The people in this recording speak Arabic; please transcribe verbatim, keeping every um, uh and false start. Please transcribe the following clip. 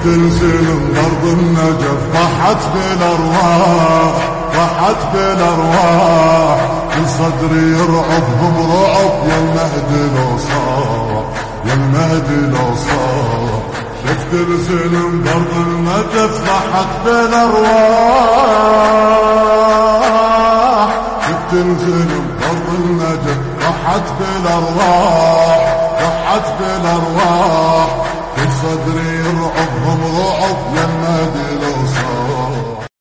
شفت الزلم ضرب النجف ضحت بالارواح ضحت بالارواح كل صدري يرعبهم رعب يا المهدي لو صار يا المهدي لو صار شفت الزلم ضرب النجف ضحت بالارواح شفت الزلم ضرب النجف ضحت بالارواح ضحت بالارواح كل صدري يرعبهم رعب يا